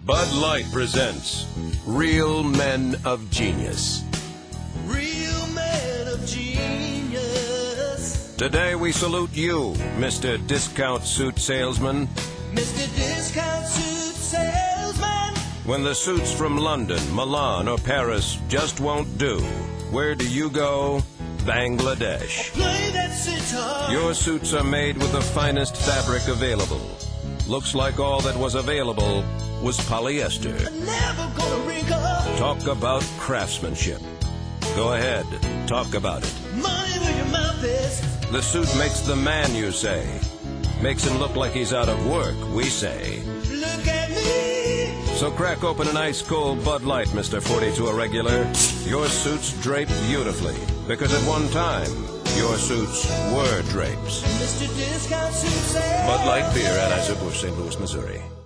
Bud Light presents Real Men of Genius. Real men of genius. Today we salute you, Mr. Discount Suit Salesman. Mr. Discount Suit Salesman. When the suits from London, Milan, or Paris just won't do, where do you go? Bangladesh. Play that sitar. Your suits are made with the finest fabric available. Looks like all that was available was polyester. Never gonna wrinkle. Talk about craftsmanship. Go ahead, talk about it. Money where your mouth is. The suit makes the man, you say. Makes him look like he's out of work, we say. Look at me. So crack open an ice-cold Bud Light, Mr. 42 Irregular. Your suits drape beautifully, because at one time, your suits were drapes. Mr. Discount Suit Salesman. Bud Light Beer, Anheuser-Busch, St. Louis, Missouri.